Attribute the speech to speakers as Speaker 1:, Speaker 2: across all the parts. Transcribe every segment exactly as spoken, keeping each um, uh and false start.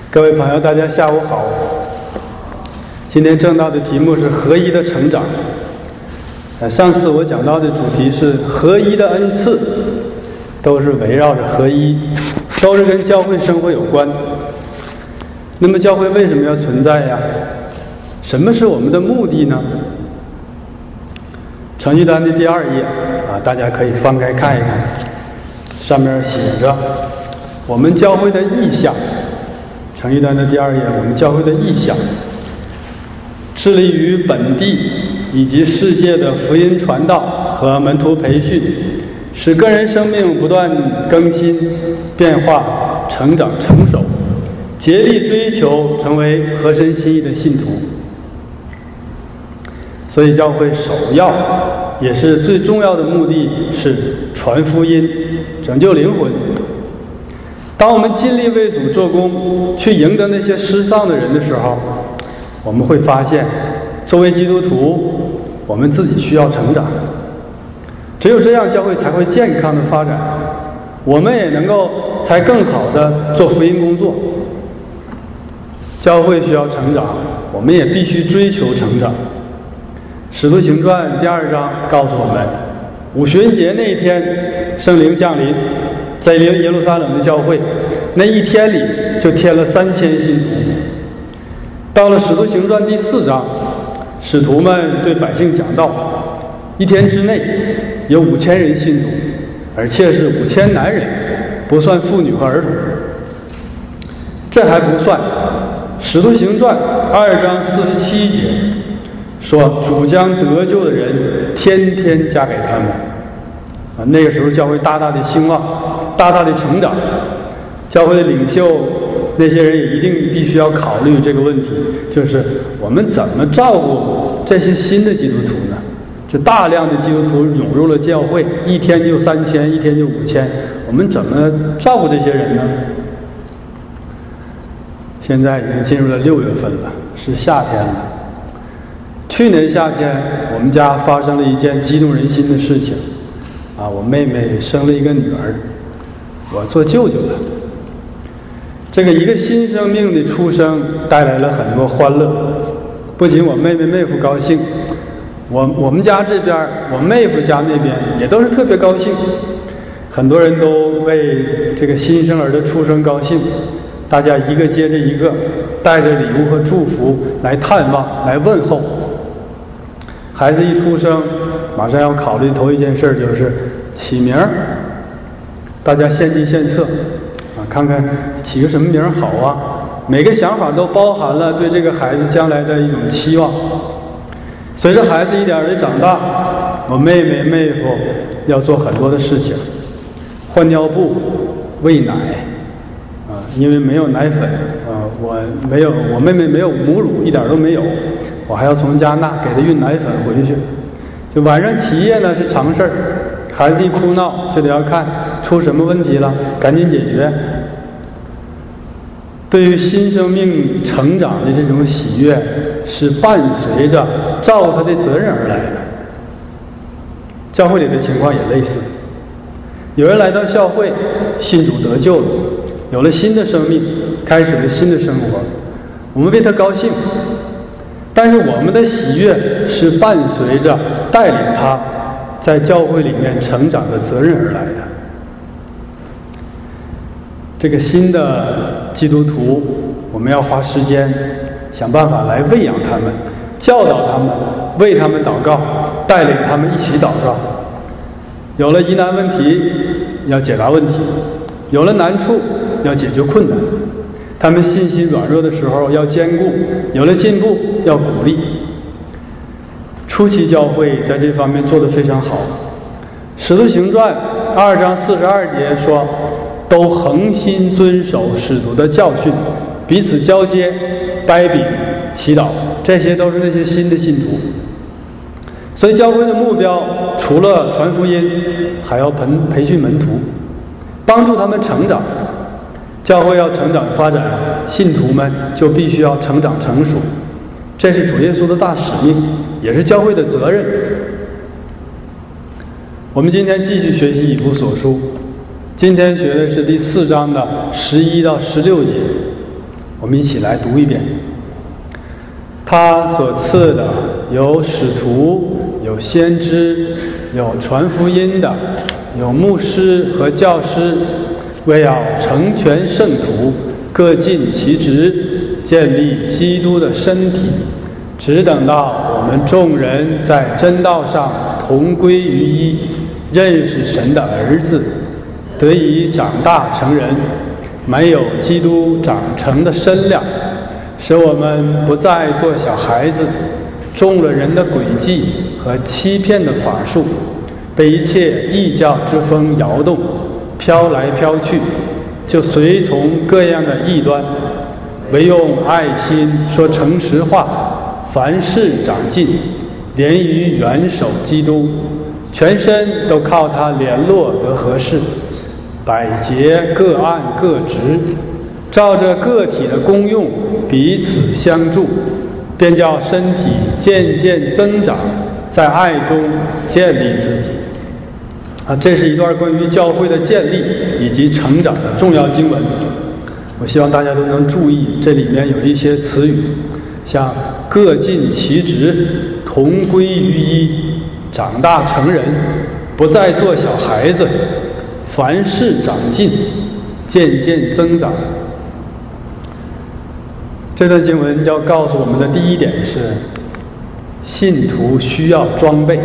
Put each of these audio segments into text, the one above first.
Speaker 1: 各位朋友，大家下午好。今天正道的题目是合一的成长。呃，上次我讲到的主题是合一的恩赐，都是围绕着合一，都是跟教会生活有关。那么教会为什么要存在呀？什么是我们的目的呢？程序单的第二页啊，大家可以翻开看一看，上面写着我们教会的意向。程序单的第二页，我们教会的意向，致力于本地以及世界的福音传道和门徒培训，使个人生命不断更新、变化、成长、成熟，竭力追求成为合神心意的信徒。所以教会首要也是最重要的目的是传福音，拯救灵魂。当我们尽力为主做工，去赢得那些失丧的人的时候，我们会发现，作为基督徒，我们自己需要成长。只有这样，教会才会健康的发展，我们也能够才更好的做福音工作。教会需要成长，我们也必须追求成长。使徒行传第二章告诉我们，五旬节那一天，圣灵降临，在耶路撒冷的教会，那一天里就添了三千信徒。到了使徒行传第四章，使徒们对百姓讲道，一天之内有五千人信主，而且是五千男人，不算妇女和儿童。这还不算，使徒行传二章四十七节说，主将得救的人天天加给他们。啊，那个时候教会大大的兴旺，大大的成长。教会的领袖那些人也一定必须要考虑这个问题，就是我们怎么照顾这些新的基督徒呢？这大量的基督徒涌入了教会，一天就三千，一天就五千，我们怎么照顾这些人呢？现在已经进入了六月份了，是夏天了。去年夏天，我们家发生了一件激动人心的事情，啊，我妹妹生了一个女儿，我做舅舅了。这个一个新生命的出生带来了很多欢乐，不仅我妹妹妹夫高兴，我我们家这边，我妹夫家那边也都是特别高兴，很多人都为这个新生儿的出生高兴，大家一个接着一个，带着礼物和祝福来探望，来问候。孩子一出生，马上要考虑头一件事就是起名，大家献计献策啊，看看起个什么名好啊。每个想法都包含了对这个孩子将来的一种期望。随着孩子一点点长大，我妹妹妹夫要做很多的事情，换尿布、喂奶啊，因为没有奶粉啊，我没有，我妹妹没有母乳，一点都没有。我还要从加纳给他运奶粉回去，就晚上起夜呢是常事儿，孩子一哭闹就得要看出什么问题了，赶紧解决。对于新生命成长的这种喜悦，是伴随着照顾他的责任而来的。教会里的情况也类似，有人来到教会，信主得救了，有了新的生命，开始了新的生活，我们为他高兴。但是我们的喜悦是伴随着带领他在教会里面成长的责任而来的。这个新的基督徒，我们要花时间想办法来喂养他们，教导他们，为他们祷告，带领他们一起祷告。有了疑难问题，要解答问题；有了难处，要解决困难。他们信心软弱的时候要坚固，有了进步要鼓励。初期教会在这方面做得非常好。使徒行传二章四十二节说，都恒心遵守使徒的教训，彼此交接、掰饼、祈祷，这些都是那些新的信徒。所以教会的目标除了传福音，还要培培训门徒，帮助他们成长。教会要成长发展，信徒们就必须要成长成熟，这是主耶稣的大使命，也是教会的责任。我们今天继续学习以弗所书，今天学的是第四章的十一到十六节。 我们一起来读一遍。他所赐的有使徒，有先知，有传福音的，有牧师和教师，为要成全圣徒，各尽其职，建立基督的身体，只等到我们众人在真道上同归于一，认识神的儿子，得以长大成人，没有基督长成的身量，使我们不再做小孩子，中了人的诡计和欺骗的法术，被一切异教之风摇动，飘来飘去，就随从各样的异端，唯用爱心说诚实话，凡事长进，连于元首基督，全身都靠他联络得合适，百节各按各职，照着个体的功用彼此相助，便叫身体渐渐增长，在爱中建立自己。啊，这是一段关于教会的建立以及成长的重要经文。我希望大家都能注意，这里面有一些词语，像各尽其职，同归于一，长大成人，不再做小孩子，凡事长进，渐渐增长。这段经文要告诉我们的第一点是，信徒需要装备。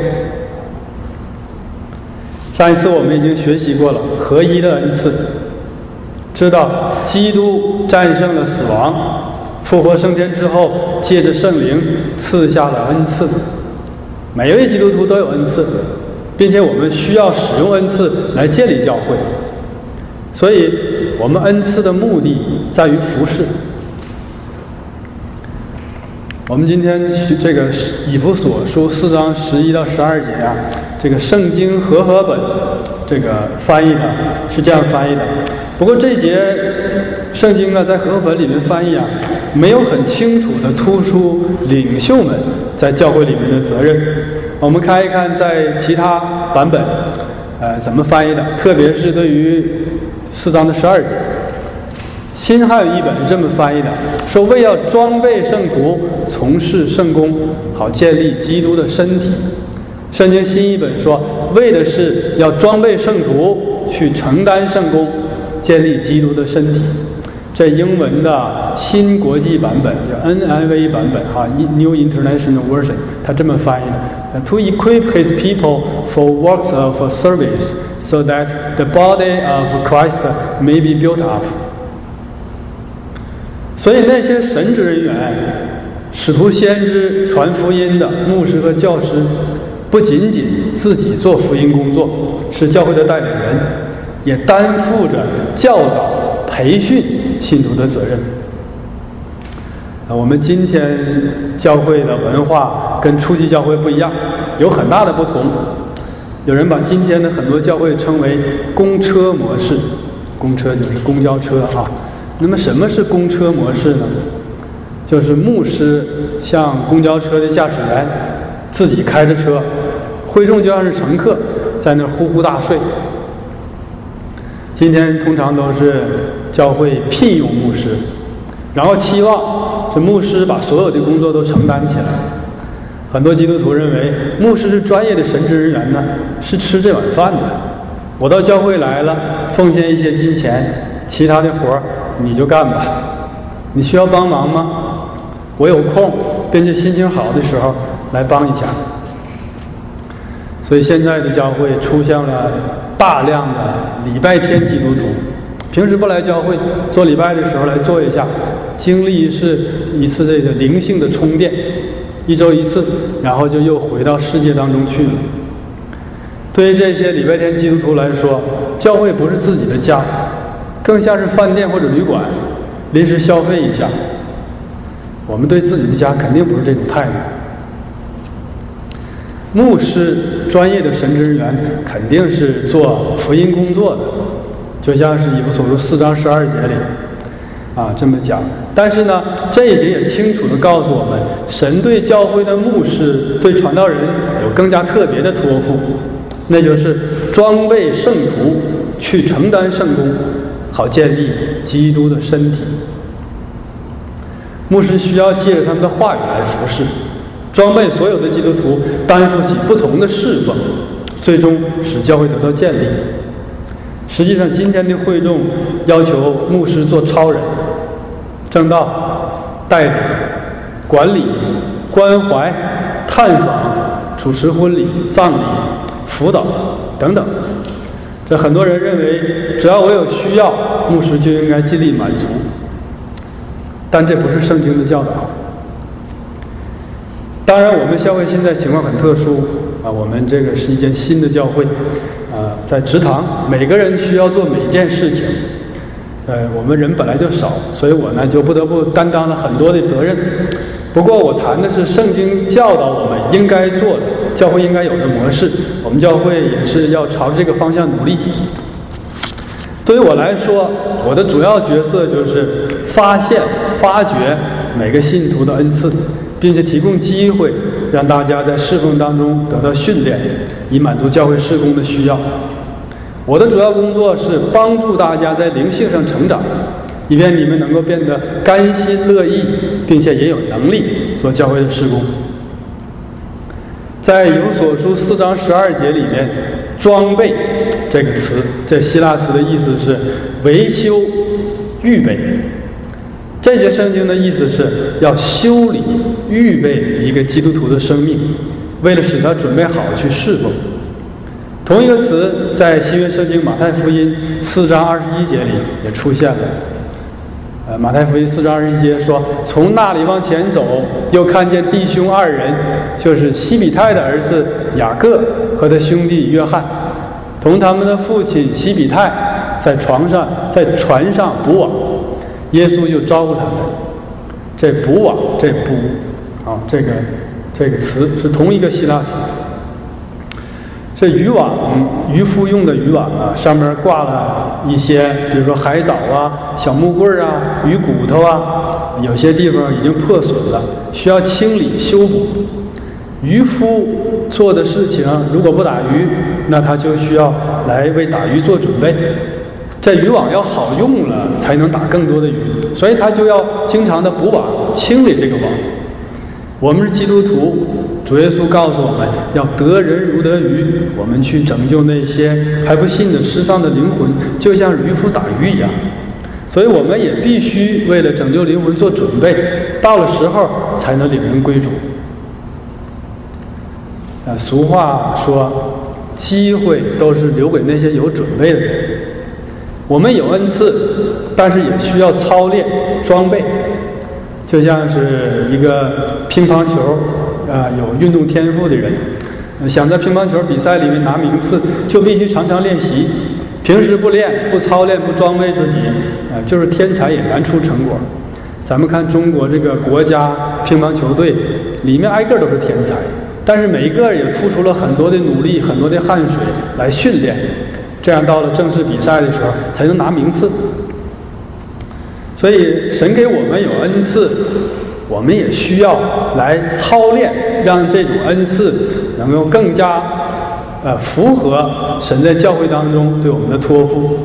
Speaker 1: 上一次我们已经学习过了合一的恩赐，知道基督战胜了死亡，复活升天之后，借着圣灵赐下了恩赐。每一位基督徒都有恩赐，并且我们需要使用恩赐来建立教会。所以我们恩赐的目的在于服侍。我们今天这个以弗所书四章十一到十二节啊，这个圣经和合本这个翻译的是这样翻译的。不过这一节圣经啊，在和合本里面翻译啊，没有很清楚的突出领袖们在教会里面的责任。我们看一看在其他版本呃怎么翻译的，特别是对于四章的十二节。新汉语译本是这么翻译的，说为要装备圣徒从事圣工，好建立基督的身体。圣经新译本说，为的是要装备圣徒去承担圣工，建立基督的身体。这英文的新国际版本叫 N I V 版本哈 New International Version， 它这么翻译的 ：To equip his people for works of service, so that the body of Christ may be built up。所以那些神职人员、使徒、先知、传福音的牧师和教师，不仅仅自己做福音工作，是教会的代理人，也担负着教导、培训信徒的责任。我们今天教会的文化跟初期教会不一样，有很大的不同。有人把今天的很多教会称为公车模式，公车就是公交车啊。那么什么是公车模式呢？就是牧师像公交车的驾驶员，自己开着车，会众就像是乘客，在那呼呼大睡。今天通常都是教会聘用牧师，然后期望这牧师把所有的工作都承担起来。很多基督徒认为牧师是专业的神职人员呢，是吃这碗饭的。我到教会来了，奉献一些金钱，其他的活儿你就干吧。你需要帮忙吗？我有空，并且心情好的时候来帮一下。所以现在的教会出现了大量的礼拜天基督徒，平时不来教会，做礼拜的时候来做一下，经历一次一次这个灵性的充电，一周一次，然后就又回到世界当中去了。对于这些礼拜天基督徒来说，教会不是自己的家，更像是饭店或者旅馆，临时消费一下。我们对自己的家肯定不是这种态度。牧师专业的神职人员肯定是做福音工作的，就像是以弗所书四章十二节里啊这么讲。但是呢，这一节也清楚地告诉我们，神对教会的牧师、对传道人有更加特别的托付，那就是装备圣徒去承担圣工，好建立基督的身体。 牧师需要借着他们的话语来服侍，装备所有的基督徒，担负起不同的侍奉，最终使教会得到建立。实际上，今天的会众要求牧师做超人，正道、带领、管理、关怀、探访、主持婚礼、葬礼、辅导等等。这很多人认为，只要我有需要，牧师就应该尽力满足。但这不是圣经的教导。当然，我们教会现在情况很特殊啊，我们这个是一间新的教会啊，在职堂每个人需要做每件事情。呃，我们人本来就少，所以我呢就不得不担当了很多的责任。不过我谈的是圣经教导我们应该做的，教会应该有的模式，我们教会也是要朝这个方向努力。对于我来说，我的主要角色就是发现、发掘每个信徒的恩赐，并且提供机会让大家在侍奉当中得到训练，以满足教会事工的需要。我的主要工作是帮助大家在灵性上成长，以便你们能够变得甘心乐意，并且也有能力做教会的事工。在以弗所书四章十二节里面，装备这个词，这希腊词的意思是维修、预备。这些圣经的意思是要修理、预备一个基督徒的生命，为了使他准备好去侍奉。同一个词在新约圣经马太福音四章二十一节里也出现了。呃，马太福音四章二十一节说，从那里往前走，又看见弟兄二人，就是西比泰的儿子雅各和他兄弟约翰，同他们的父亲西比泰在床上在船上捕网。耶稣就招呼他们。这捕网，这捕啊，这个这个词是同一个希腊词。这渔网，渔夫用的渔网啊，上面挂了一些，比如说海藻啊、小木棍啊、鱼骨头啊，有些地方已经破损了，需要清理修补。渔夫做的事情，如果不打鱼，那他就需要来为打鱼做准备。这渔网要好用了，才能打更多的鱼，所以他就要经常的补网，清理这个网。我们是基督徒，主耶稣告诉我们要得人如得鱼，我们去拯救那些还不信的失丧的灵魂，就像渔夫打鱼一样。所以我们也必须为了拯救灵魂做准备，到了时候才能领人归主。啊，俗话说，机会都是留给那些有准备的人。我们有恩赐，但是也需要操练装备。就像是一个乒乓球啊、呃，有运动天赋的人，想在乒乓球比赛里面拿名次，就必须常常练习。平时不练、不操练、不装备自己，啊、呃，就是天才也难出成果。咱们看中国这个国家乒乓球队，里面挨个都是天才，但是每一个也付出了很多的努力、很多的汗水来训练，这样到了正式比赛的时候才能拿名次。所以神给我们有恩赐，我们也需要来操练，让这种恩赐能够更加呃符合神在教会当中对我们的托付。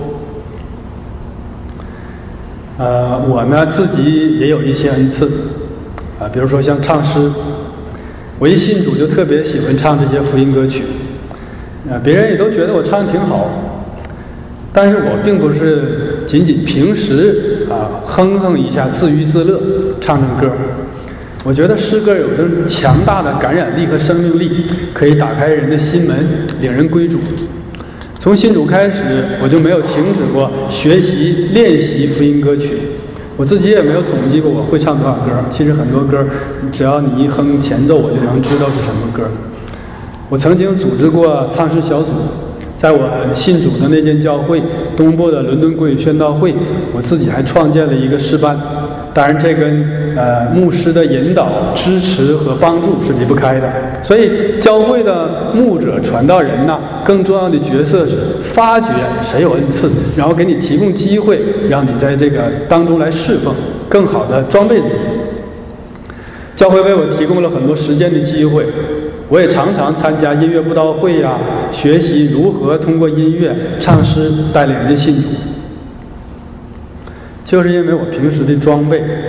Speaker 1: 呃，我呢自己也有一些恩赐啊、呃，比如说像唱诗，我一信主就特别喜欢唱这些福音歌曲，啊、呃，别人也都觉得我唱得挺好。但是我并不是仅仅平时啊哼哼一下自娱自乐唱唱歌，我觉得诗歌有着强大的感染力和生命力，可以打开人的心门，领人归主。从信主开始，我就没有停止过学习练习福音歌曲，我自己也没有统计过我会唱多少歌。其实很多歌只要你一哼前奏，我就能知道是什么歌。我曾经组织过唱诗小组，在我信主的那间教会东部的伦敦国语宣道会，我自己还创建了一个诗班。当然这跟呃牧师的引导、支持和帮助是离不开的。所以教会的牧者、传道人呢，更重要的角色是发掘谁有恩赐，然后给你提供机会，让你在这个当中来侍奉，更好的装备自己。教会为我提供了很多实践的机会，我也常常参加音乐布道会呀、啊，学习如何通过音乐唱诗带领人信主。就是因为我平时的装备，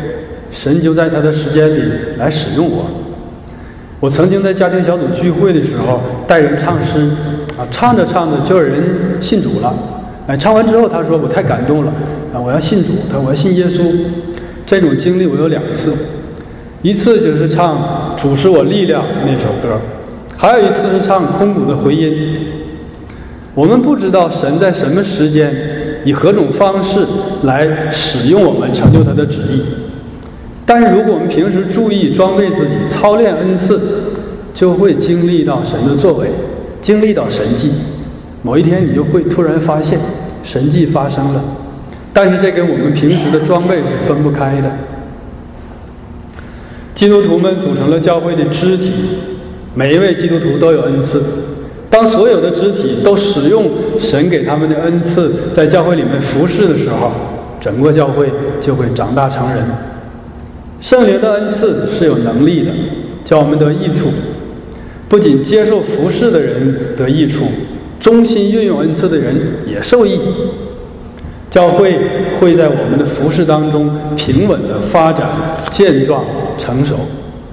Speaker 1: 神就在他的时间里来使用我。我曾经在家庭小组聚会的时候带人唱诗啊，唱着唱着就有人信主了。哎，唱完之后他说我太感动了啊，我要信主，他说我要信耶稣。这种经历我有两次，一次就是唱主是我力量那首歌，还有一次是唱空谷的回音。我们不知道神在什么时间以何种方式来使用我们成就他的旨意，但是如果我们平时注意装备自己操练恩赐，就会经历到神的作为，经历到神迹。某一天你就会突然发现神迹发生了，但是这跟我们平时的装备是分不开的。基督徒们组成了教会的肢体，每一位基督徒都有恩赐。当所有的肢体都使用神给他们的恩赐在教会里面服侍的时候，整个教会就会长大成人。圣灵的恩赐是有能力的，叫我们得益处。不仅接受服侍的人得益处，忠心运用恩赐的人也受益。教会会在我们的服侍当中平稳的发展、健壮、成熟。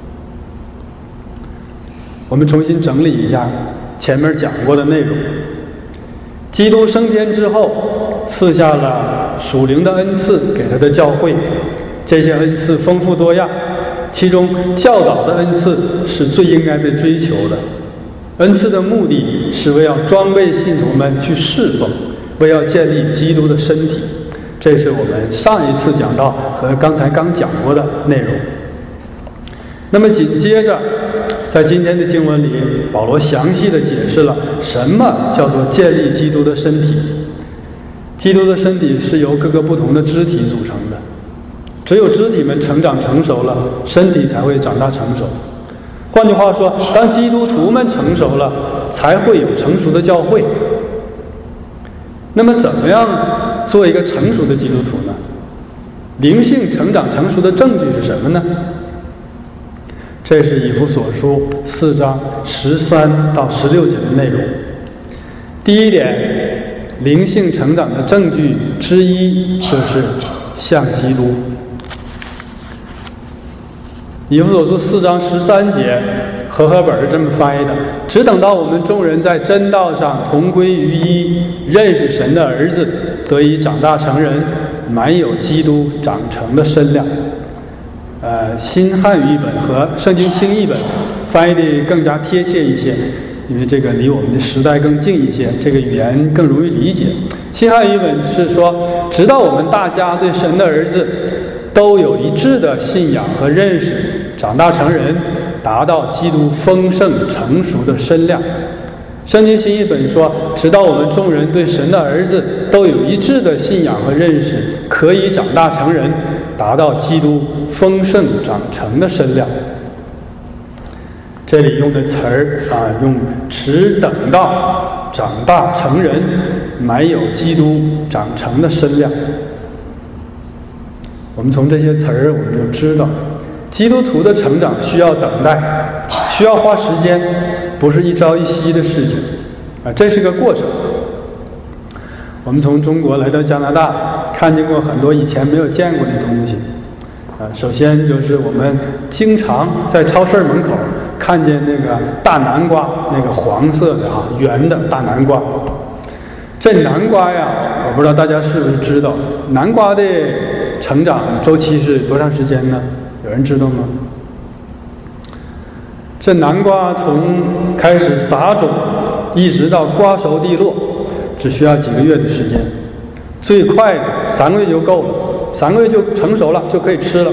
Speaker 1: 我们重新整理一下前面讲过的内容。基督升天之后，赐下了属灵的恩赐给他的教会，这些恩赐丰富多样，其中教导的恩赐是最应该被追求的。恩赐的目的是为要装备信徒们去侍奉，为要建立基督的身体。这是我们上一次讲到和刚才刚讲过的内容。那么紧接着在今天的经文里，保罗详细的解释了什么叫做建立基督的身体。基督的身体是由各个不同的肢体组成的，只有肢体们成长成熟了，身体才会长大成熟。换句话说，当基督徒们成熟了，才会有成熟的教会。那么怎么样做一个成熟的基督徒呢？灵性成长成熟的证据是什么呢？这是以弗所书四章十三到十六节的内容。第一点，灵性成长的证据之一就是像基督。以弗所书四章十三节，和合本是这么翻译的：只等到我们众人在真道上同归于一，认识神的儿子，得以长大成人，满有基督长成的身量。呃，新汉语译本和圣经新译本翻译的更加贴切一些，因为这个离我们的时代更近一些，这个语言更容易理解。新汉语译本是说，直到我们大家对神的儿子都有一致的信仰和认识，长大成人，达到基督丰盛成熟的身量。圣经新译本说，直到我们众人对神的儿子都有一致的信仰和认识，可以长大成人，达到基督丰盛长成的身量。这里用的词儿啊，用只等到长大成人，满有基督长成的身量。我们从这些词儿我们就知道，基督徒的成长需要等待，需要花时间，不是一朝一夕的事情啊，这是个过程。我们从中国来到加拿大，看见过很多以前没有见过的东西啊。首先就是我们经常在超市门口看见那个大南瓜，那个黄色的啊圆的大南瓜。这南瓜呀，我不知道大家是不是知道，南瓜的成长周期是多长时间呢？有人知道吗？这南瓜从开始撒种一直到瓜熟蒂落，只需要几个月的时间，最快的三个月就够了，三个月就成熟了，就可以吃了。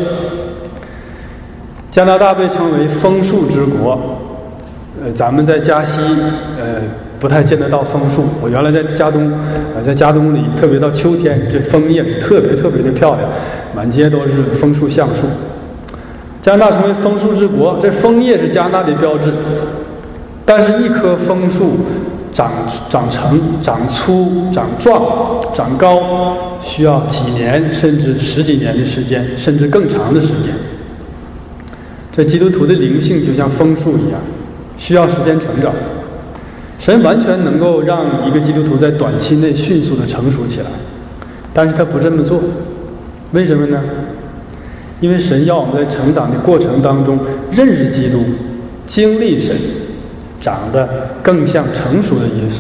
Speaker 1: 加拿大被称为枫树之国，呃，咱们在加西，呃，不太见得到枫树。我原来在加东，呃，在加东里，特别到秋天，这枫叶是特别特别的漂亮，满街都是枫树橡树。加拿大成为枫树之国，这枫叶是加拿大的标志。但是，一棵枫树长长成、长粗、长壮、长高，需要几年甚至十几年的时间，甚至更长的时间。这基督徒的灵性就像枫树一样，需要时间成长。神完全能够让一个基督徒在短期内迅速的成熟起来，但是他不这么做。为什么呢？ 因为神要我们在成长的过程当中认识基督，经历神，长得更像成熟的耶稣。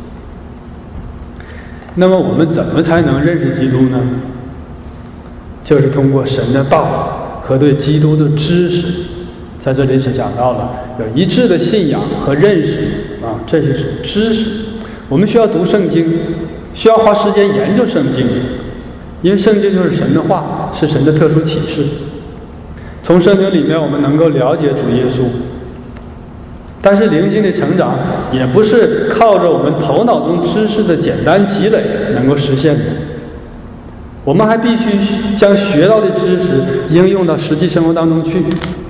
Speaker 1: 那么我们怎么才能认识基督呢？就是通过神的道和对基督的知识。在这里是讲到了有一致的信仰和认识啊，这就是知识。我们需要读圣经，需要花时间研究圣经，因为圣经就是神的话，是神的特殊启示。从圣经里面我们能够了解主耶稣，但是灵性的成长也不是靠着我们头脑中知识的简单积累能够实现的，我们还必须将学到的知识应用到实际生活当中去。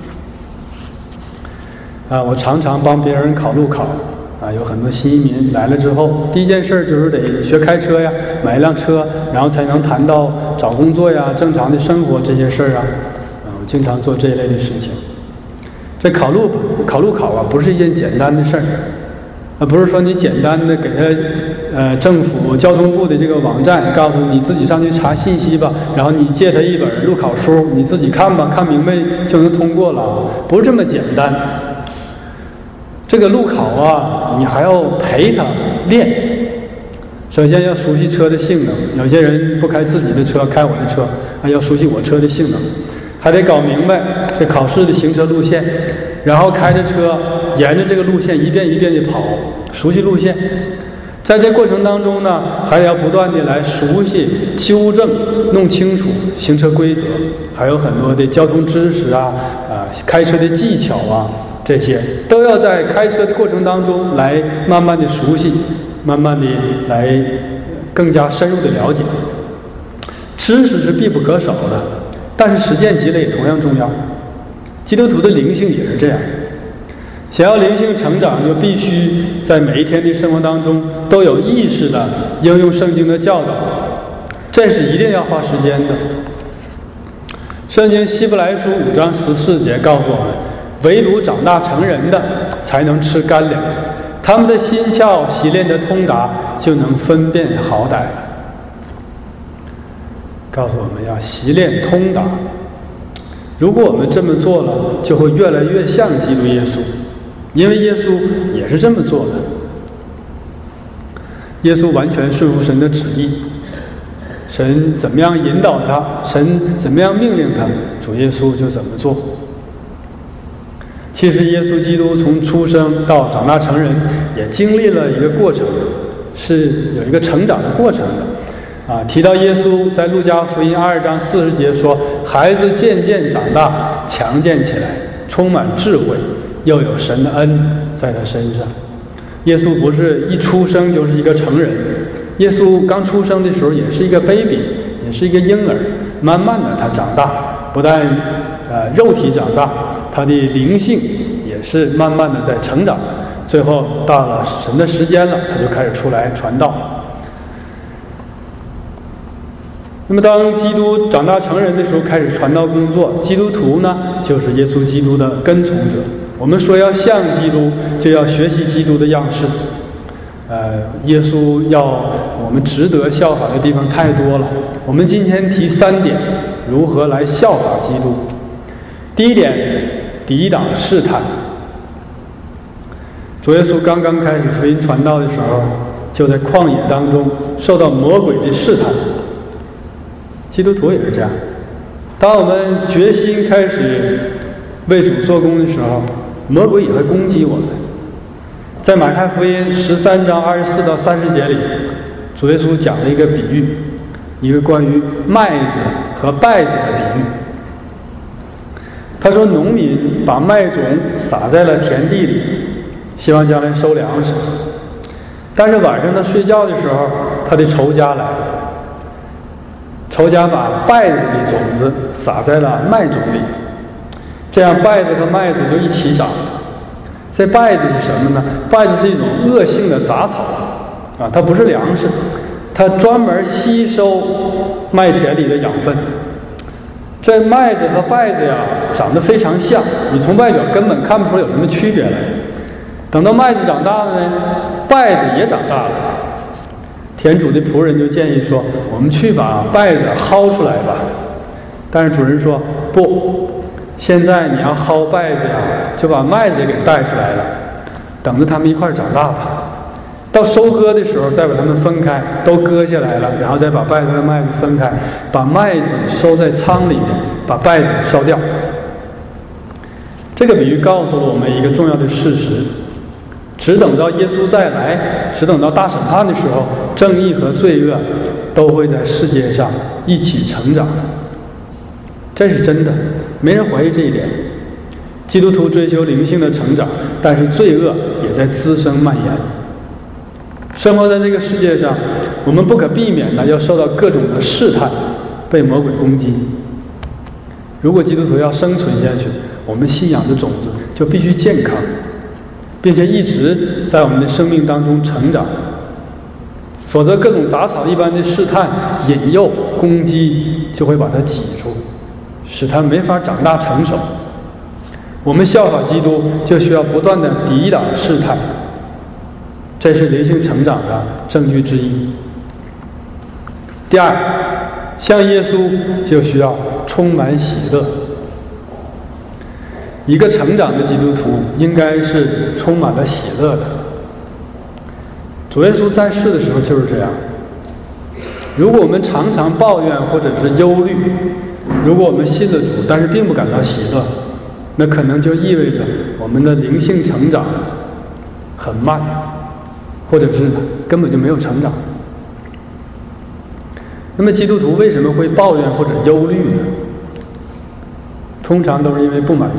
Speaker 1: 啊，我常常帮别人考路考啊，有很多新移民来了之后，第一件事就是得学开车呀，买一辆车，然后才能谈到找工作呀、正常的生活这些事儿啊。啊，我经常做这一类的事情。这考路考路考啊，不是一件简单的事儿，啊，不是说你简单的给他呃政府交通部的这个网站告诉你自己上去查信息吧，然后你借他一本路考书，你自己看吧，看明白就能通过了，不是这么简单。这个路考啊，你还要陪他练。首先要熟悉车的性能，有些人不开自己的车，开我的车，还要熟悉我车的性能，还得搞明白这考试的行车路线，然后开着车沿着这个路线一遍一遍的跑，熟悉路线。在这过程当中呢，还要不断的来熟悉、纠正、弄清楚行车规则，还有很多的交通知识啊、啊开车的技巧啊。这些都要在开车的过程当中来慢慢的熟悉，慢慢的来更加深入的了解。知识是必不可少的，但是实践积累也同样重要。基督徒的灵性也是这样，想要灵性成长，就必须在每一天的生活当中都有意识的应用圣经的教导，这是一定要花时间的。圣经希伯来书五章十四节告诉我们，唯独长大成人的才能吃干粮，他们的心窍习练的通达，就能分辨好歹。告诉我们要习练通达，如果我们这么做了，就会越来越像基督耶稣，因为耶稣也是这么做的。耶稣完全顺服神的旨意，神怎么样引导他，神怎么样命令他，主耶稣就怎么做。其实耶稣基督从出生到长大成人也经历了一个过程，是有一个成长的过程的啊。提到耶稣在路加福音二章四十节说，孩子渐渐长大，强健起来，充满智慧，又有神的恩在他身上。耶稣不是一出生就是一个成人，耶稣刚出生的时候也是一个 baby， 也是一个婴儿，慢慢的他长大，不但呃肉体长大，他的灵性也是慢慢的在成长，最后到了神的时间了，他就开始出来传道。那么当基督长大成人的时候，开始传道工作，基督徒呢就是耶稣基督的跟从者。我们说要像基督，就要学习基督的样式。呃，耶稣要我们值得效法的地方太多了，我们今天提三点，如何来效法基督。第一点，抵挡试探。主耶稣刚刚开始福音传道的时候，就在旷野当中受到魔鬼的试探。基督徒也是这样，当我们决心开始为主做工的时候，魔鬼也会攻击我们。在马太福音十三章二十四到三十节里，主耶稣讲了一个比喻，一个关于麦子和稗子的比喻。他说，农民把麦种撒在了田地里，希望将来收粮食，但是晚上他睡觉的时候，他的仇家来了，仇家把稗子的种子撒在了麦种里，这样稗子和麦子就一起长。这稗子是什么呢？稗子是一种恶性的杂草啊，它不是粮食，它专门吸收麦田里的养分。这麦子和稗子呀长得非常像，你从外表根本看不出有什么区别来。等到麦子长大了呢，稗子也长大了。田主的仆人就建议说，我们去把稗子薅出来吧。 但是主人说不，现在你要薅稗子呀，就把麦子也给带出来了，等着他们一块长大吧。到收割的时候再把它们分开，都割下来了，然后再把稗子和麦子分开，把麦子收在仓里面，把稗子烧掉。这个比喻告诉了我们一个重要的事实，只等到耶稣再来，只等到大审判的时候，正义和罪恶都会在世界上一起成长。这是真的，没人怀疑这一点。基督徒追求灵性的成长，但是罪恶也在滋生蔓延。生活在这个世界上，我们不可避免的要受到各种的试探，被魔鬼攻击。如果基督徒要生存下去，我们信仰的种子就必须健康，并且一直在我们的生命当中成长，否则各种杂草一般的试探、引诱、攻击就会把它挤出，使它没法长大成熟。我们效法基督，就需要不断的抵挡试探，这是灵性成长的证据之一。第二，像耶稣就需要充满喜乐。一个成长的基督徒应该是充满了喜乐的。主耶稣在世的时候就是这样。如果我们常常抱怨或者是忧虑，如果我们信了主，但是并不感到喜乐，那可能就意味着我们的灵性成长很慢，或者是根本就没有成长。那么基督徒为什么会抱怨或者忧虑呢？通常都是因为不满足。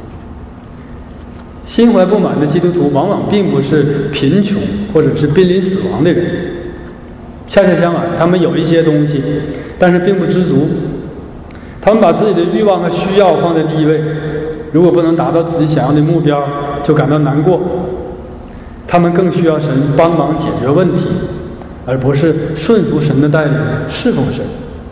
Speaker 1: 心怀不满的基督徒往往并不是贫穷或者是濒临死亡的人，恰恰相反，他们有一些东西，但是并不知足。他们把自己的欲望和需要放在第一位，如果不能达到自己想要的目标，就感到难过。他们更需要神帮忙解决问题，而不是顺服神的带领，侍奉神。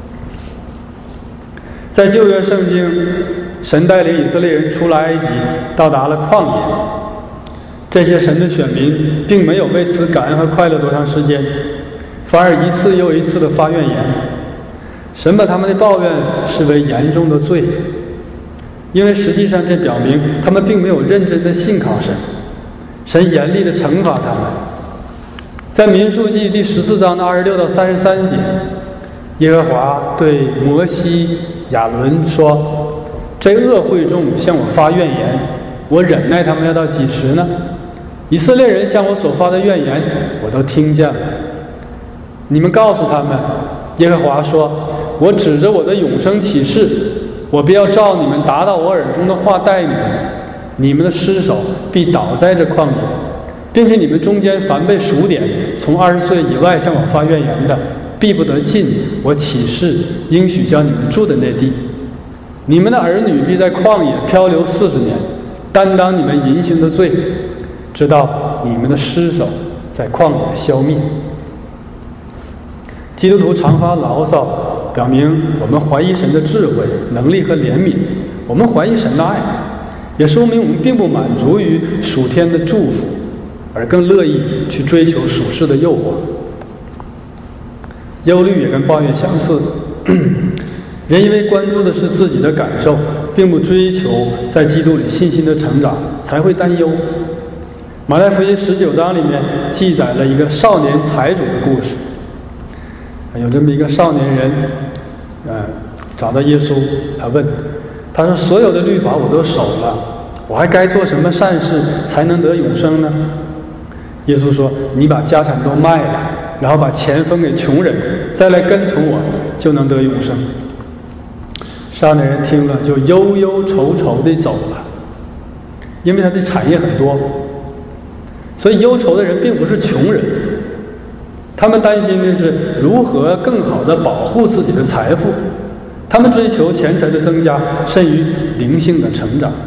Speaker 1: 在旧约圣经，神带领以色列人出了埃及，到达了旷野。这些神的选民并没有为此感恩和快乐多长时间，反而一次又一次的发怨言。神把他们的抱怨视为严重的罪，因为实际上这表明他们并没有认真的信靠神。神严厉的惩罚他们。在民数记第十四章的二十六到三十三节，耶和华对摩西、亚伦说：这恶会众向我发怨言，我忍耐他们要到几时呢？以色列人向我所发的怨言，我都听见了。你们告诉他们，耶和华说：我指着我的永生起誓，我必要照你们达到我耳中的话待你们，你们的尸首必倒在这旷野，并且你们中间凡被数点从二十岁以外向我发怨言的，必不得进我起誓应许叫你们住的那地。你们的儿女必在旷野漂流四十年，担当你们淫行的罪，直到你们的尸首在旷野消灭。基督徒常发牢骚，表明我们怀疑神的智慧、能力和怜悯，我们怀疑神的爱，也说明我们并不满足于属天的祝福，而更乐意去追求属世的诱惑。忧虑也跟抱怨相似，人因为关注的是自己的感受，并不追求在基督里信心的成长，才会担忧。马太福音十九章里面记载了一个少年财主的故事。有这么一个少年人，呃，找到耶稣，他问，他说：所有的律法我都守了，我还该做什么善事才能得永生呢？耶稣说：你把家产都卖了，然后把钱分给穷人，再来跟从我，就能得永生。少年人听了就忧忧愁愁地走了，因为他的产业很多，所以忧愁的人并不是穷人，他们担心的是如何更好地保护自己的财富，他们追求钱财的增加甚于灵性的成长。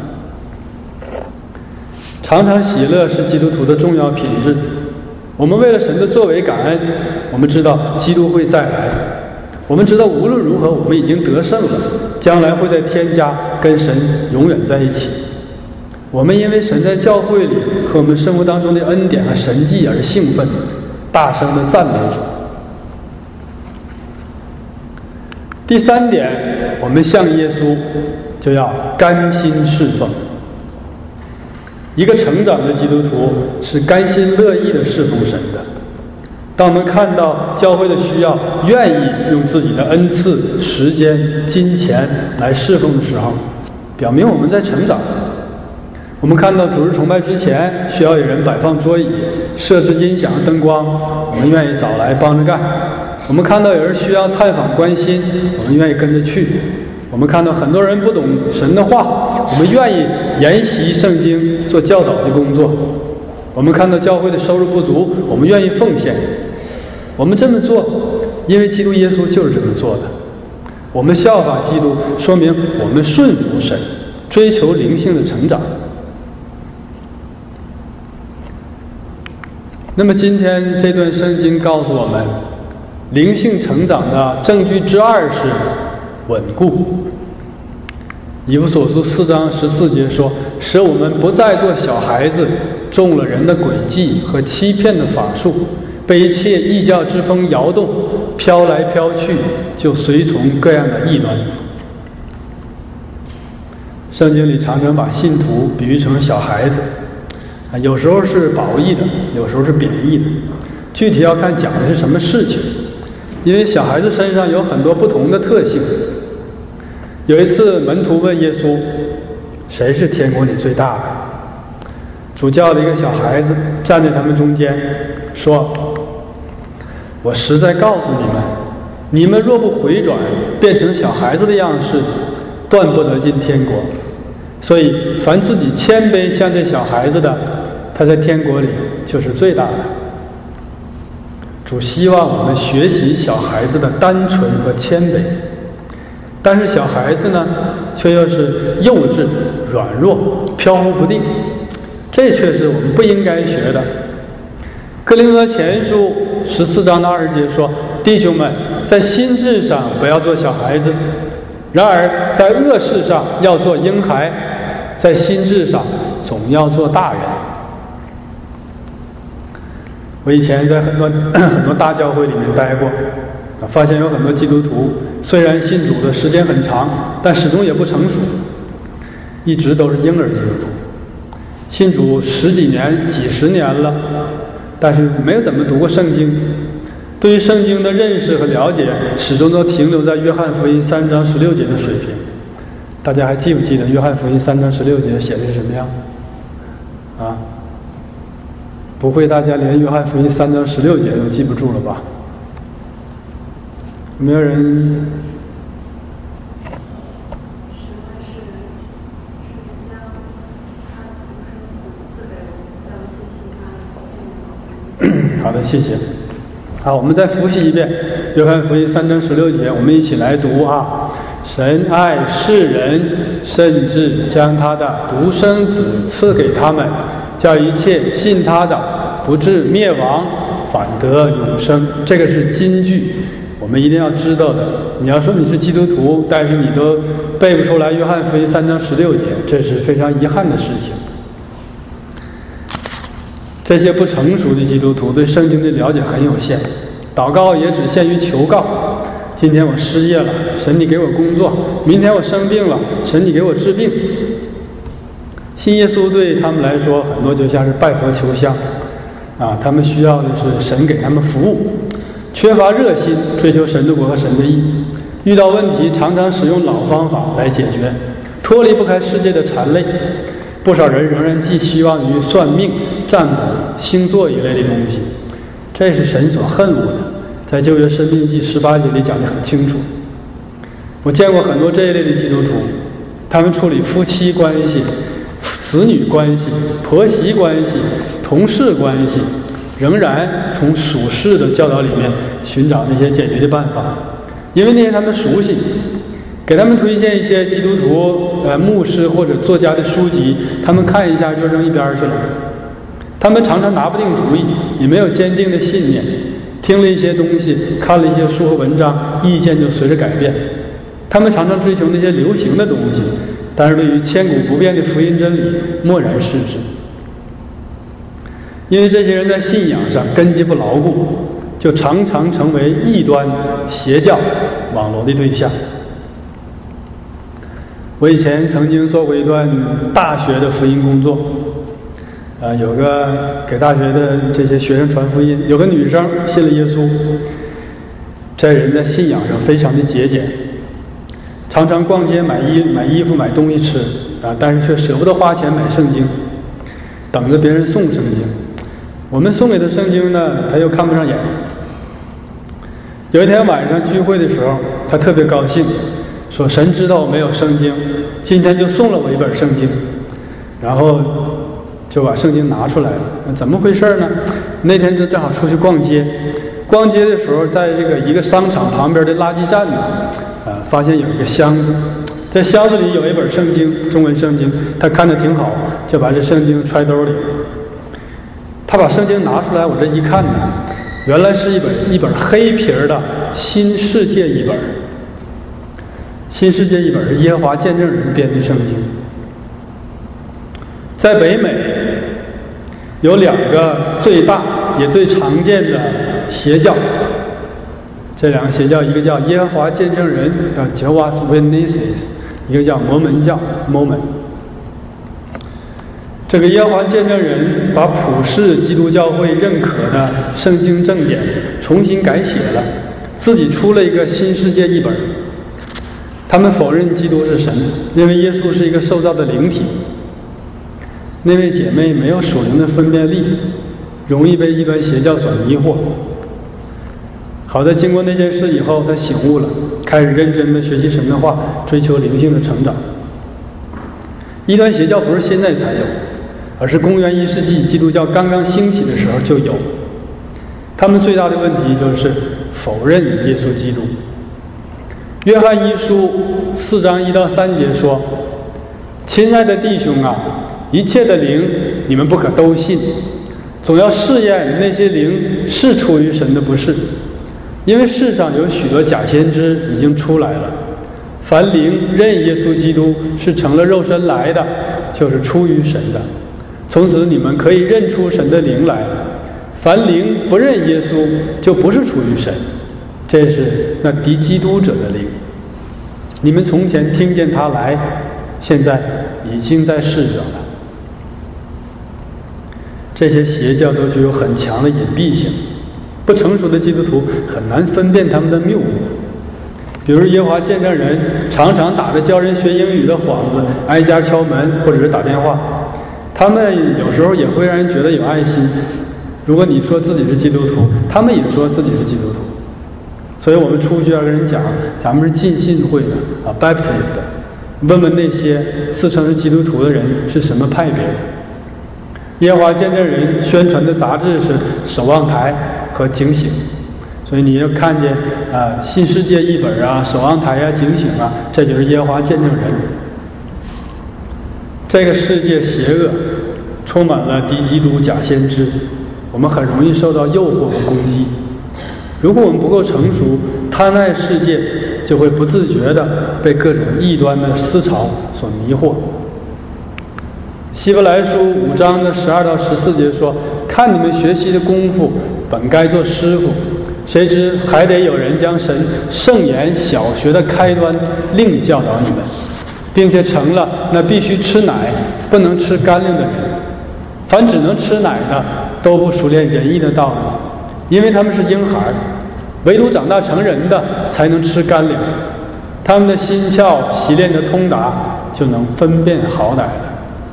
Speaker 1: 常常喜乐是基督徒的重要品质。我们为了神的作为感恩，我们知道基督会再来，我们知道无论如何我们已经得胜了，将来会在天家跟神永远在一起。我们因为神在教会里和我们生活当中的恩典和神迹而兴奋，大声的赞美主。 第三点，我们像耶稣就要甘心侍奉。一个成长的基督徒是甘心乐意的侍奉神的。当我们看到教会的需要，愿意用自己的恩赐、时间、金钱来侍奉的时候，表明我们在成长。我们看到主日崇拜之前需要有人摆放桌椅、设置音响、灯光，我们愿意早来帮着干。我们看到有人需要探访关心，我们愿意跟着去。我们看到很多人不懂神的话，我们愿意研习圣经，做教导的工作。我们看到教会的收入不足，我们愿意奉献。我们这么做，因为基督耶稣就是这么做的。我们效法基督，说明我们顺服神，追求灵性的成长。那么今天这段圣经告诉我们，灵性成长的证据之二是稳固。以弗所书四章十四节说，使我们不再做小孩子，中了人的诡计和欺骗的法术，被一切异教之风摇动，飘来飘去，就随从各样的异端。圣经里常常把信徒比喻成小孩子，有时候是褒义的，有时候是贬义的，具体要看讲的是什么事情。因为小孩子身上有很多不同的特性。有一次门徒问耶稣，谁是天国里最大的？主叫了一个小孩子站在他们中间，说，我实在告诉你们，你们若不回转，变成小孩子的样式，断不得进天国。所以凡自己谦卑像这小孩子的，他在天国里就是最大的。主希望我们学习小孩子的单纯和谦卑，但是小孩子呢，却又是幼稚、软弱、飘忽不定，这却是我们不应该学的。哥林多前书十四章的二十节说，弟兄们，在心智上不要做小孩子，然而在恶事上要做婴孩，在心智上总要做大人。我以前在很多很多大教会里面待过，发现有很多基督徒虽然信主的时间很长，但始终也不成熟，一直都是婴儿基督徒，信主十几年、几十年了，但是没有怎么读过圣经，对于圣经的认识和了解始终都停留在约翰福音三章十六节的水平。大家还记不记得约翰福音三章十六节写的是什么样啊？不会大家连约翰福音三章十六节都记不住了吧？有没有人？好的，谢谢。好，我们再复习一遍约翰福音三章十六节，我们一起来读啊。神爱世人，甚至将他的独生子赐给他们，叫一切信他的不至灭亡，反得永生。这个是金句，我们一定要知道的。你要说你是基督徒，但是你都背不出来约翰福音三章十六节，这是非常遗憾的事情。这些不成熟的基督徒对圣经的了解很有限，祷告也只限于求告。今天我失业了，神你给我工作；明天我生病了，神你给我治病。信耶稣对他们来说，很多就像是拜佛求香啊，他们需要的是神给他们服务，缺乏热心追求神的国和神的义，遇到问题常常使用老方法来解决，脱离不开世界的缠累。不少人仍然寄希望于算命、占卜、星座一类的东西，这是神所恨恶的，在旧约申命记十八节里讲得很清楚。我见过很多这一类的基督徒，他们处理夫妻关系、子女关系、婆媳关系、同事关系，仍然从属世的教导里面寻找那些解决的办法，因为那些他们熟悉。给他们推荐一些基督徒、呃牧师或者作家的书籍，他们看一下就扔一边去了。他们常常拿不定主意，也没有坚定的信念，听了一些东西，看了一些书和文章，意见就随着改变。他们常常追求那些流行的东西，但是对于千古不变的福音真理漠然视之。因为这些人在信仰上根基不牢固， 就常常成为异端邪教网罗的对象。我以前曾经做过一段大学的福音工作，呃，有个给大学的这些学生传福音，有个女生信了耶稣，这人在信仰上非常的节俭，常常逛街买衣买衣服买东西吃啊，但是却舍不得花钱买圣经，等着别人送圣经。我们送给的圣经呢，他又看不上眼。有一天晚上聚会的时候，他特别高兴，说神知道我没有圣经，今天就送了我一本圣经，然后就把圣经拿出来了。那怎么回事呢？那天就正好出去逛街，逛街的时候，在这个一个商场旁边的垃圾站呢，啊，发现有一个箱子，在箱子里有一本圣经，中文圣经，他看着挺好，就把这圣经揣兜里。他把圣经拿出来，我这一看呢，原来是一本一本黑皮的新世界译本。新世界译本是耶和华见证人编的圣经。在北美有两个最大也最常见的邪教，这两个邪教，一个叫耶和华见证人，叫 Jehovah's Witnesses， 一个叫摩门教 Mormon。这个耶和华见证人把普世基督教会认可的圣经正典重新改写了，自己出了一个新世界译本。他们否认基督是神，认为耶稣是一个受造的灵体。那位姐妹没有属灵的分辨力，容易被异端邪教所迷惑。好在经过那件事以后，她醒悟了，开始认真的学习神的话，追求灵性的成长。异端邪教不是现在才有，而是公元一世纪基督教刚刚兴起的时候就有。他们最大的问题就是否认耶稣基督。约翰一书四章一到三节说：亲爱的弟兄啊，一切的灵你们不可都信，总要试验那些灵是出于神的不是，因为世上有许多假先知已经出来了。凡灵认耶稣基督是成了肉身来的，就是出于神的，从此你们可以认出神的灵来。凡灵不认耶稣，就不是出于神，这是那敌基督者的灵。你们从前听见他来，现在已经在世上了。这些邪教都具有很强的隐蔽性，不成熟的基督徒很难分辨他们的谬误。比如耶和华见证人常常打着教人学英语的幌子，挨家敲门或者是打电话。他们有时候也会让人觉得有爱心。如果你说自己是基督徒，他们也说自己是基督徒。所以我们出去要跟人讲，咱们是浸信会的啊 Baptist 的，问问那些自称是基督徒的人是什么派别的。耶和华见证人宣传的杂志是守望台和警醒，所以你要看见啊新世界译本啊守望台啊警醒啊，这就是耶和华见证人。这个世界邪恶，充满了敌基督假先知，我们很容易受到诱惑和攻击。如果我们不够成熟，贪爱世界就会不自觉地被各种异端的思潮所迷惑。希伯来书五章的十二到十四节说：看你们学习的功夫，本该做师傅，谁知还得有人将神圣言小学的开端另教导你们，并且成了那必须吃奶不能吃干粮的人。凡只能吃奶的，都不熟练仁义的道理，因为他们是婴孩，唯独长大成人的才能吃干粮。他们的心窍习练的通达，就能分辨好歹了。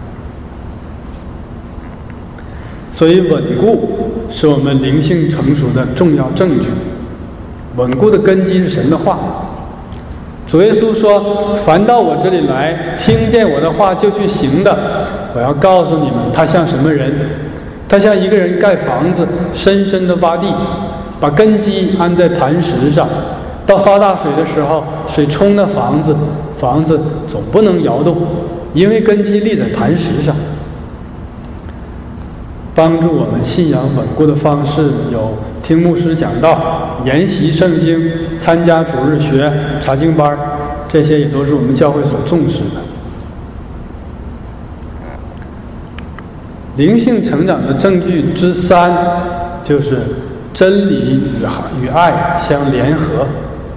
Speaker 1: 所以稳固是我们灵性成熟的重要证据。稳固的根基是神的话。主耶稣说：凡到我这里来听见我的话就去行的，我要告诉你们，他像什么人？他像一个人盖房子，深深的挖地，把根基安在磐石上。到发大水的时候，水冲了房子，房子总不能摇动，因为根基立在磐石上。帮助我们信仰稳固的方式有听牧师讲道、研习圣经、参加主日学、查经班，这些也都是我们教会所重视的。灵性成长的证据之三，就是真理与与爱相联合。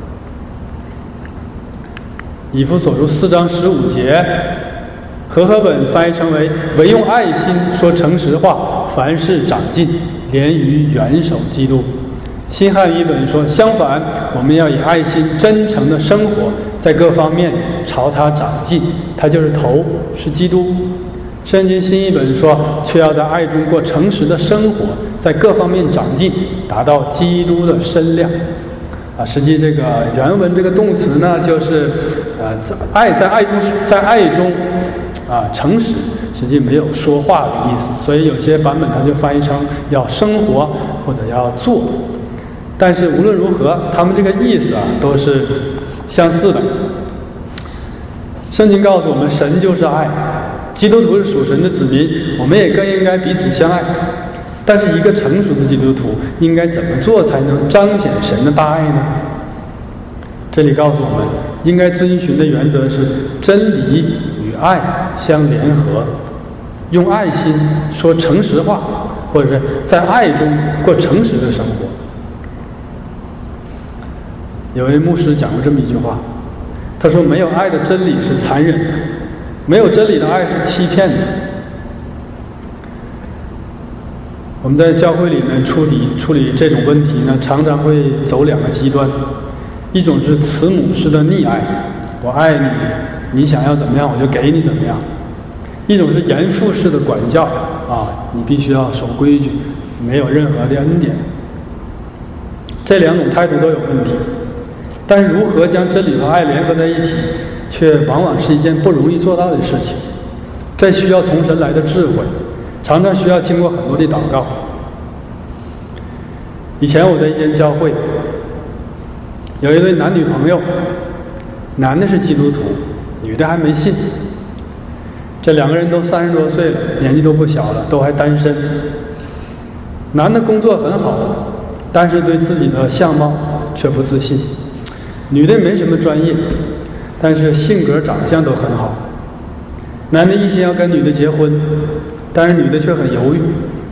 Speaker 1: 以弗所书四章十五节，和合本翻译成为唯用爱心说诚实话，凡事长进，连于元首基督。新汉译本说，相反，我们要以爱心真诚的生活，在各方面朝他长进，他就是头，是基督。圣经新译本说，却要在爱中过诚实的生活，在各方面长进，达到基督的身量。啊，实际这个原文这个动词呢，就是呃，爱在爱中，在爱中啊诚实，实际没有说话的意思，所以有些版本它就翻译成要生活或者要做。但是无论如何，他们这个意思啊都是相似的。圣经告诉我们，神就是爱，基督徒是属神的子民，我们也更应该彼此相爱。但是一个成熟的基督徒应该怎么做才能彰显神的大爱呢？这里告诉我们，应该遵循的原则是真理与爱相联合，用爱心说诚实话，或者是在爱中过诚实的生活。有位牧师讲过这么一句话，他说，没有爱的真理是残忍的，没有真理的爱是欺骗的。我们在教会里面处理处理这种问题呢，常常会走两个极端，一种是慈母式的溺爱，我爱你，你想要怎么样我就给你怎么样；一种是严父式的管教，啊，你必须要守规矩，没有任何的恩典。这两种态度都有问题，但是如何将真理和爱联合在一起，却往往是一件不容易做到的事情。这需要从神来的智慧，常常需要经过很多的祷告。以前我在一间教会，有一对男女朋友，男的是基督徒，女的还没信。这两个人都三十多岁了，年纪都不小了，都还单身。男的工作很好，但是对自己的相貌却不自信。女的没什么专业，但是性格长相都很好。男的一心要跟女的结婚，但是女的却很犹豫，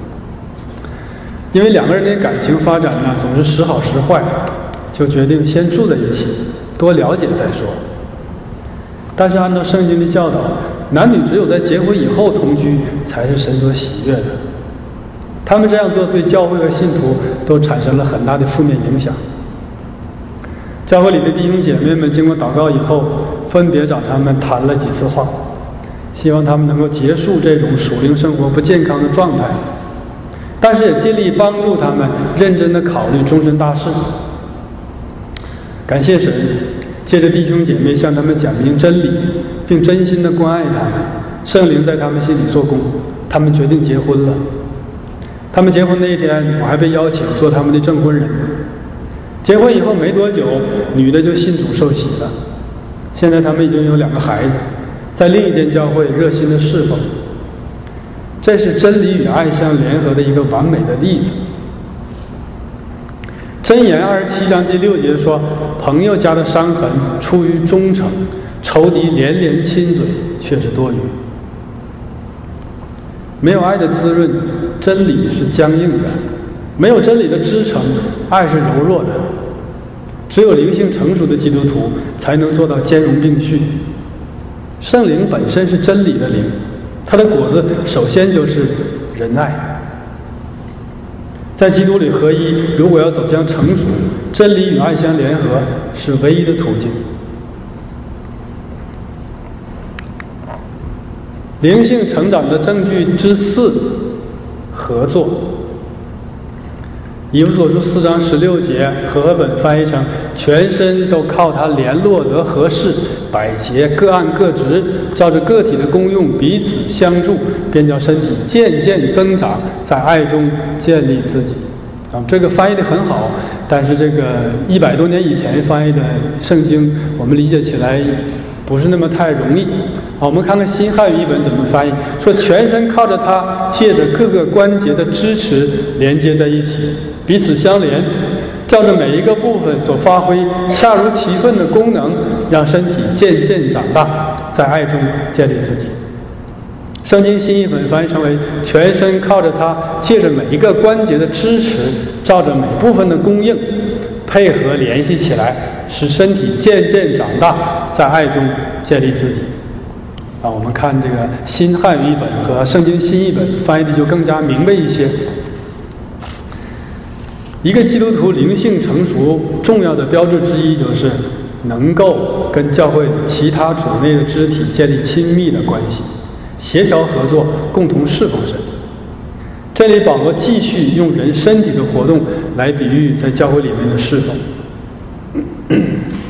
Speaker 1: 因为两个人的感情发展呢总是时好时坏，就决定先住在一起，多了解再说。但是按照圣经的教导，男女只有在结婚以后同居才是神所喜悦的。他们这样做对教会和信徒都产生了很大的负面影响。教会里的弟兄姐妹们经过祷告以后，分别找他们谈了几次话，希望他们能够结束这种属灵生活不健康的状态，但是也尽力帮助他们认真地考虑终身大事。感谢神，借着弟兄姐妹向他们讲明真理，并真心地关爱他们，圣灵在他们心里做工，他们决定结婚了。他们结婚那一天，我还被邀请做他们的证婚人。结婚以后没多久，女的就信主受洗了。现在他们已经有两个孩子，在另一间教会热心的侍奉。这是真理与爱相联合的一个完美的例子。箴言二十七章第六节说，朋友家的伤痕出于忠诚，仇敌连连亲嘴却是多余。没有爱的滋润，真理是僵硬的；没有真理的支撑，爱是柔弱的。只有灵性成熟的基督徒才能做到兼容并蓄。圣灵本身是真理的灵，它的果子首先就是仁爱。在基督里合一，如果要走向成熟，真理与爱相联合是唯一的途径。灵性成长的证据之四，合作。以弗所书四章十六节，和合本翻译成全身都靠它联络得合适，百节各按各职，照着个体的功用彼此相助，便叫身体渐渐增长，在爱中建立自己。啊，这个翻译的很好，但是这个一百多年以前翻译的圣经，我们理解起来不是那么太容易。啊，我们看看新汉语译本怎么翻译，说全身靠着它，借着各个关节的支持连接在一起，彼此相连，照着每一个部分所发挥恰如其分的功能，让身体渐渐长大，在爱中建立自己。 圣经新译本翻译成为全身靠着它，借着每一个关节的支持，照着每部分的供应，配合联系起来，使身体渐渐长大，在爱中建立自己。啊，我们看这个新汉语译本和圣经新译本翻译的就更加明白一些。一个基督徒灵性成熟重要的标志之一，就是能够跟教会其他主内的肢体建立亲密的关系，协调合作，共同侍奉神。这里保罗继续用人身体的活动来比喻在教会里面的侍奉。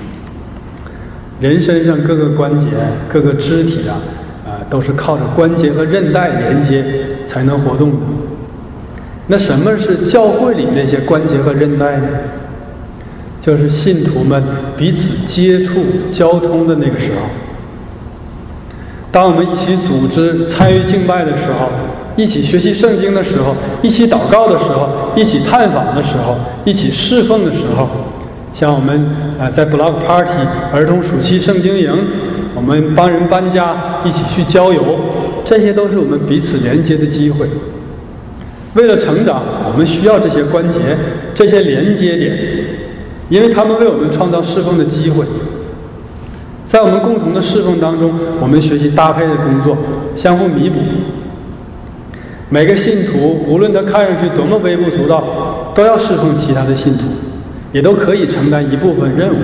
Speaker 1: 人身上各个关节、各个肢体啊，啊、呃，都是靠着关节和韧带连接才能活动的。那什么是教会里那些关节和韧带呢？就是信徒们彼此接触、交通的那个时候。当我们一起组织、参与敬拜的时候，一起学习圣经的时候，一起祷告的时候，一起探访的时候，一起侍奉的时候，像我们呃在 Block Party 儿童暑期圣经营，我们帮人搬家，一起去郊游，这些都是我们彼此连接的机会。为了成长，我们需要这些关节、这些连接点，因为他们为我们创造侍奉的机会。在我们共同的侍奉当中，我们学习搭配的工作，相互弥补。每个信徒，无论他看上去多么微不足道，都要侍奉其他的信徒，也都可以承担一部分任务。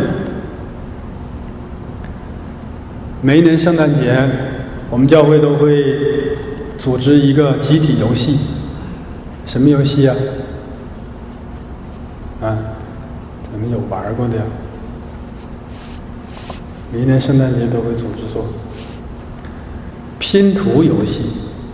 Speaker 1: 每一年圣诞节，我们教会都会组织一个集体游戏。什么游戏啊？啊，咱们有玩过的呀。每一年圣诞节都会组织做拼图游戏。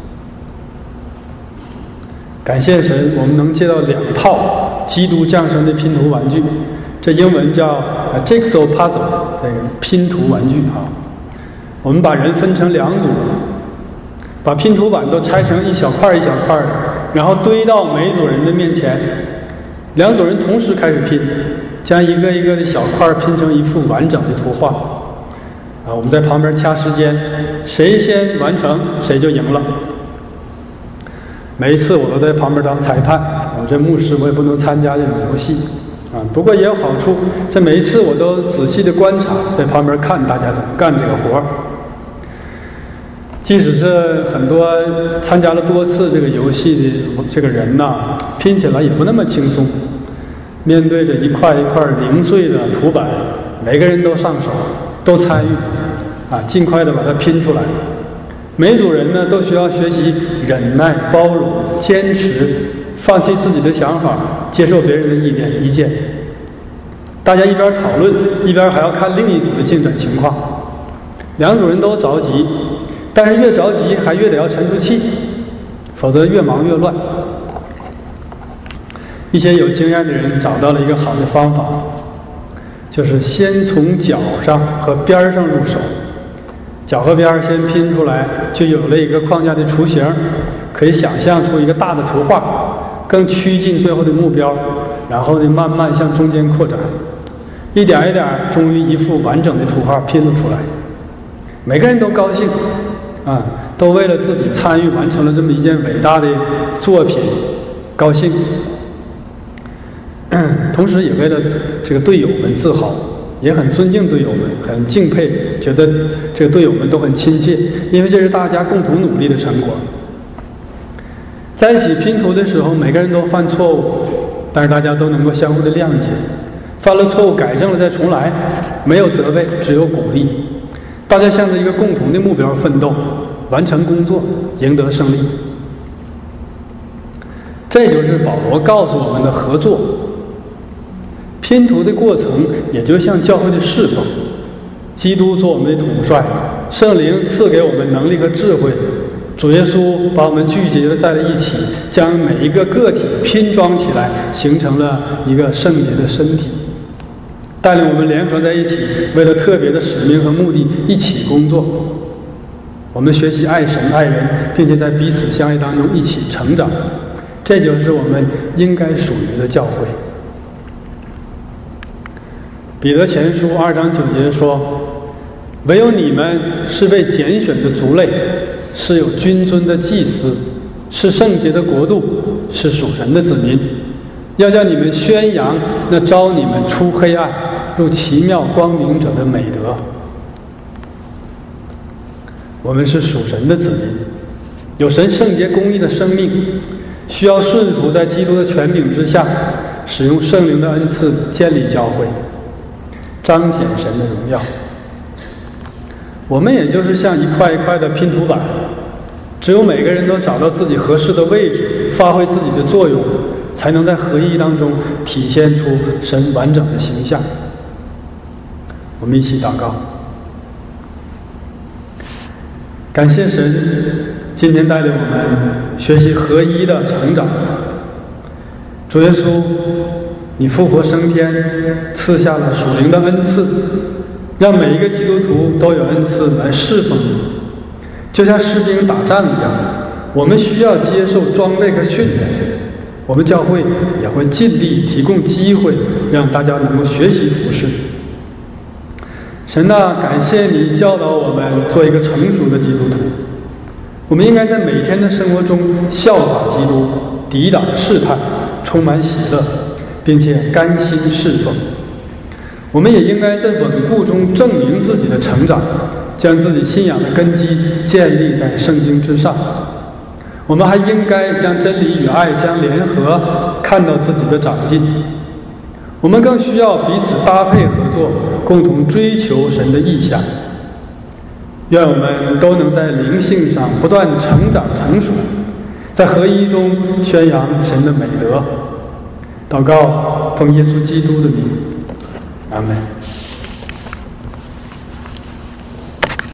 Speaker 1: 感谢神，我们能借到两套基督降生的拼图玩具，这英文叫 Jigsaw Puzzle， 这个拼图玩具啊。我们把人分成两组，把拼图板都拆成一小块一小块的，然后堆到每组人的面前，两组人同时开始拼，将一个一个的小块拼成一幅完整的图画。啊，我们在旁边掐时间，谁先完成谁就赢了。每一次我都在旁边当裁判，我这牧师我也不能参加这种游戏啊。不过也有好处，这每一次我都仔细的观察，在旁边看大家怎么干这个活。即使是很多参加了多次这个游戏的这个人呐，拼起来也不那么轻松。面对着一块一块零碎的图板，每个人都上手，都参与，啊，尽快的把它拼出来。每组人呢都需要学习忍耐、包容、坚持，放弃自己的想法，接受别人的意见意见。大家一边讨论，一边还要看另一组的进展情况。两组人都着急，但是越着急还越得要沉住气，否则越忙越乱。一些有经验的人找到了一个好的方法，就是先从角上和边上入手。角和边先拼出来，就有了一个框架的雏形，可以想象出一个大的图画，更趋近最后的目标，然后呢慢慢向中间扩展，一点一点，终于一幅完整的图画拼了出来。每个人都高兴啊，都为了自己参与完成了这么一件伟大的作品高兴，同时也为了这个队友们自豪。也很尊敬队友们，很敬佩，觉得这个队友们都很亲切，因为这是大家共同努力的成果。在一起拼图的时候，每个人都犯错误，但是大家都能够相互的谅解，犯了错误改正了再重来，没有责备，只有鼓励。大家向着一个共同的目标奋斗，完成工作，赢得胜利。这就是保罗告诉我们的合作。拼图的过程也就像教会的侍奉，基督做我们的统帅，圣灵赐给我们能力和智慧，主耶稣把我们聚集在了一起，将每一个个体拼装起来，形成了一个圣洁的身体，带领我们联合在一起，为了特别的使命和目的一起工作。我们学习爱神爱人，并且在彼此相爱当中一起成长，这就是我们应该属于的教会。彼得前书二章九节说，唯有你们是被拣选的族类， 是有君尊的祭司，是圣洁的国度，是属神的子民，要叫你们宣扬那招你们出黑暗入奇妙光明者的美德。我们是属神的子民，有神圣洁公义的生命，需要顺服在基督的权柄之下，使用圣灵的恩赐建立教会，彰显神的荣耀。我们也就是像一块一块的拼图板，只有每个人都找到自己合适的位置，发挥自己的作用，才能在合一当中体现出神完整的形象。我们一起祷告。感谢神今天带领我们学习合一的成长。主耶稣，你复活升天，赐下了属灵的恩赐，让每一个基督徒都有恩赐来侍奉你，就像士兵打仗一样。我们需要接受装备和训练，我们教会也会尽力提供机会，让大家能够学习服侍。神啊，感谢你教导我们做一个成熟的基督徒。我们应该在每天的生活中效法基督，抵挡试探，充满喜乐，并且甘心侍奉。我们也应该在稳固中证明自己的成长，将自己信仰的根基建立在圣经之上。我们还应该将真理与爱相联合，看到自己的长进。我们更需要彼此搭配合作，共同追求神的意象。愿我们都能在灵性上不断成长成熟，在合一中宣扬神的美德。祷告，奉耶稣基督的名，阿们。